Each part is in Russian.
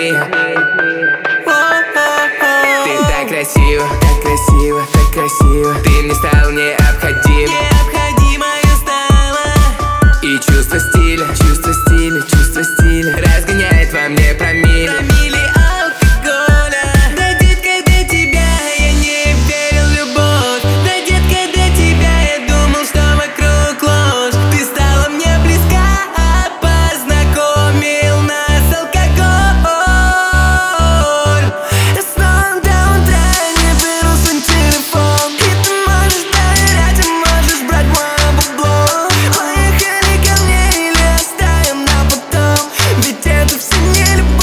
Ты так красива, так красива, так красива. Ты мне стал необходим. Необходимая стала. И чувство стиля, чувство стиля, чувство стиля разгоняет во мне промилле. Промилле алкоголя. Да, детка, до тебя я не верил в любовь. Да, детка, до тебя я думал, что вокруг ложь. Ты стала мне близка, познакомил нас алкоголь. Я снова до утра не беру свой телефон. И ты можешь доверять, и можешь брать мое бабло. Поехали ко мне или оставим на потом, ведь это все не любовь.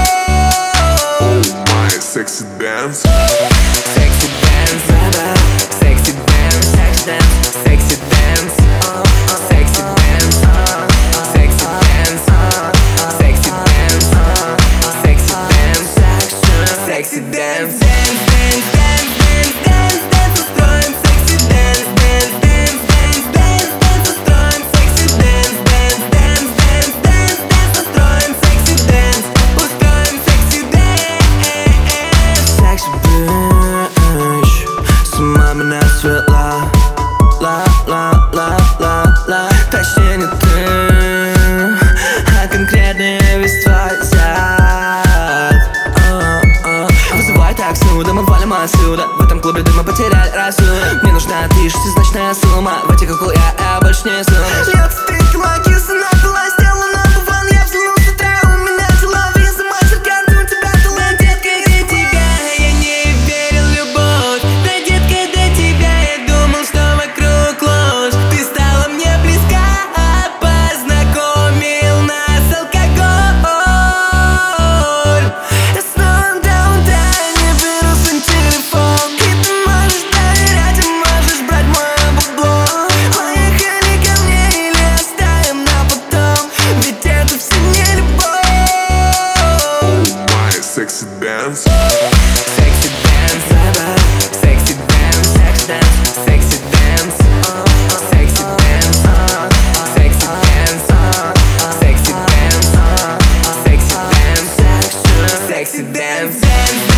Sexy dance, Sexy dance, sexy dance, sexy dance, sexy dance, sexy dance, sexy dance, sexy dance, sexy dance, sexy dance, dance, dance, dance, dance, dance, dance, устроим sexy dance, dance, dance, dance, dance, dance, устроим sexy dance, dance, dance, dance, dance, dance, устроим sexy dance, устроим sexy dance. Sexy bitch, с ума меня свела. Ла-ла-ла-ла-ла. Точнее не ты, а конкретнее весь твой зад. Вызывай такси, да мы валим отсюда. В этом клубе дыма потеряли рассудок. Мне нужна тысячезначная сумма. В эти куклы я больше не сунусь. Лет стрит, лакиса, напилась, сделана буван. Я взглянул с утра, у меня дела, виза, мастер-карты, у тебя талант. Детка, до тебя я не верил в любовь. Да, детка, до тебя я думал, что вокруг ложь. Ты стала мне близка, познакомил нас алкоголь. Я снова до утра не беру свой телефон. И ты можешь доверять, и можешь брать мое бабло. Поехали ко мне или оставим на потом, ведь это все не любовь. sexy dance, Sexy dance, sexy dance, sexy dance, sexy dance, sexy dance, sexy dance, sexy dance, sexy dance, sexy dance, dance, dance.